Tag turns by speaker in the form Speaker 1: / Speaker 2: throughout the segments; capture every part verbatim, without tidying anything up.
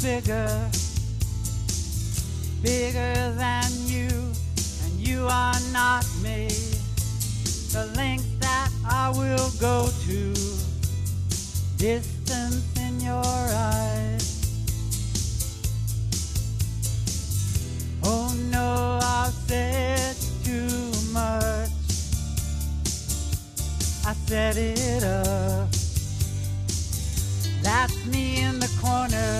Speaker 1: bigger, bigger than you, and you are not me. The length that I will go to, distance in your eyes. Oh no, I've said too much. I set it up. That's me in the corner.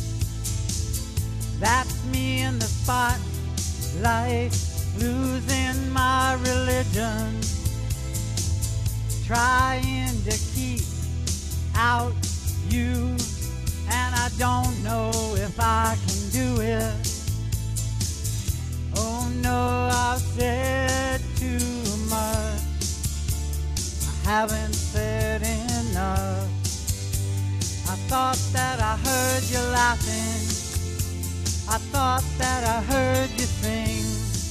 Speaker 1: That's me in the spotlight, losing my religion, trying to keep out you, and I don't know if I can do it. Oh no, I've said too much. I haven't said enough. I thought that I heard you laughing. I thought that I heard you sing.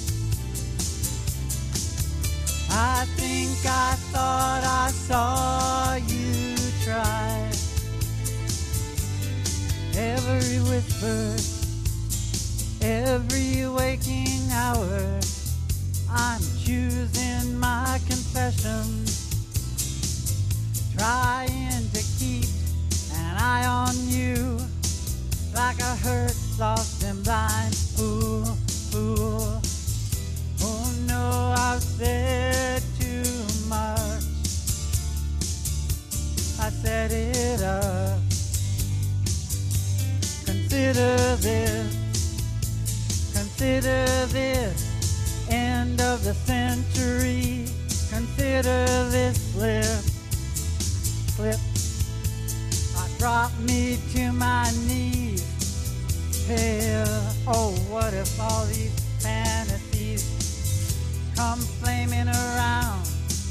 Speaker 1: I think I thought I saw you try. Every whisper, every waking hour, I'm choosing my confessions, trying to keep an eye on you, like a hurt, lost and blind fool, fool. Oh no, I've said too much. I set it up. Consider this, consider this, end of the century. Consider this slip, slip. Brought me to my knees, pale. Oh, what if all these fantasies come flaming around?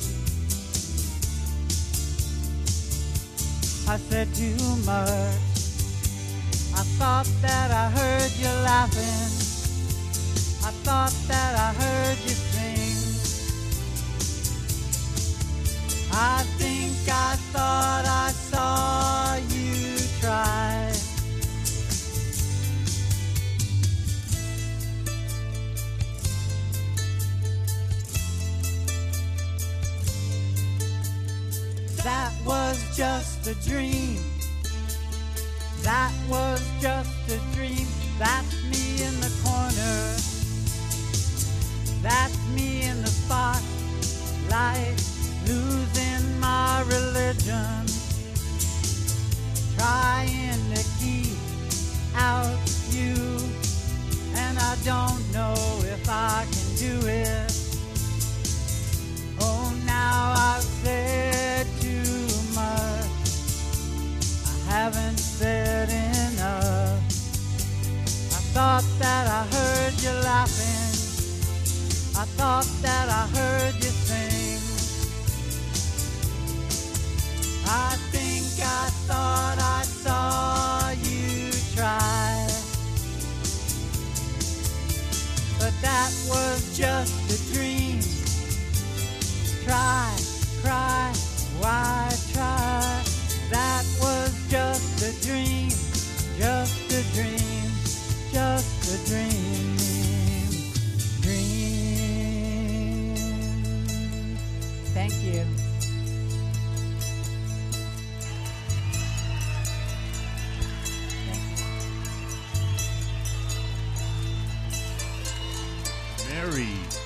Speaker 1: I said too much. I thought that I heard you laughing. I thought that I heard you sing. I think I thought I saw you try. That was just a dream. That was just a dream. That's me in the corner. That's me in the spotlight, losing my religion, trying to keep out you, and I don't know if I can do it. Oh, now I've said too much. I haven't said enough. I thought that I heard you laughing. I thought that I heard you sing. I think I thought I saw you try. But that was just a dream. Try, cry, why try? That was just a dream, just a dream, just a dream, dream. Thank you.
Speaker 2: Mary